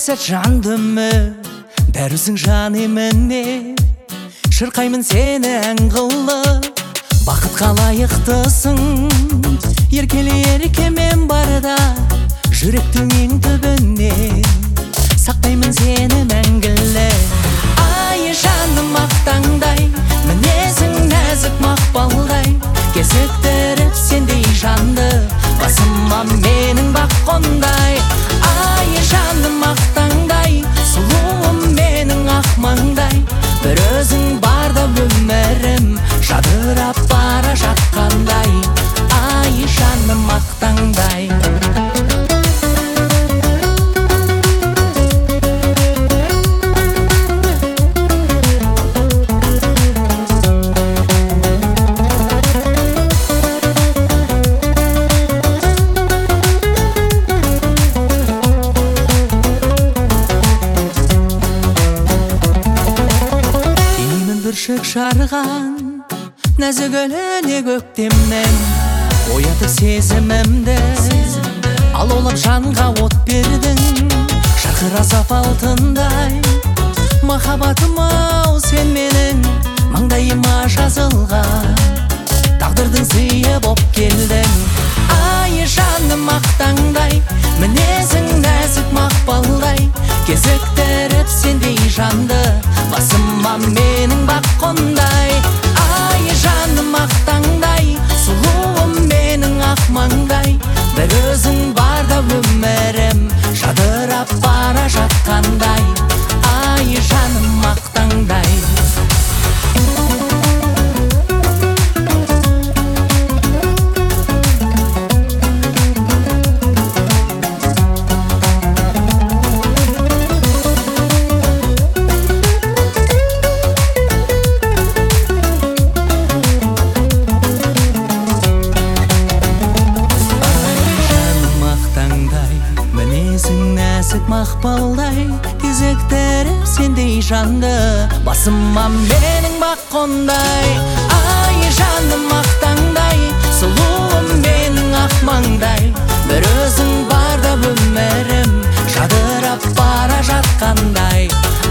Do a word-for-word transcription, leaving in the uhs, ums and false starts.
сәт жандымы бәрісің жан еміне шырқаймын сені ән қылып бақытқа лайықтысың еркеле еркемен барда жүректің ең түбіне сақтаймын сені мәңгілі ай жаным мақтаңдай мінезің нәзік мақпалдай кезіктіріп сендей жанды басыма менің бақ қондай ай жаным мақтаңдай сұлуым менің ақ маңдай бір өзің барда өмірім жадырап бара жатқандай ай жаным мақтаңдай бүршік жарған нәзік өліне көктемнен оятып сезімімді алаулап жанға от бердің жарқырасап алтындай махаббатым ау сен менің маңдайыма жазылған тағдырдың сыйы боп келдің ай жаным мақтаңдай мінезің нәзік мақпалдай кезіктіріп сендей жанды басыма менің бақ қондай ай жаным мақтаңдай сұлуым менің ақ маңдай бір өзің барда өмірім жадырап бара жатқандай ай жаным мақтаңдай мақпалдай кезіктіріп сендей жанды басыма менің бақ қондай ай жаным мақтаңдай сұлуым менің ақ маңдай бір өзің барда өмірім жадырап бара жатқандай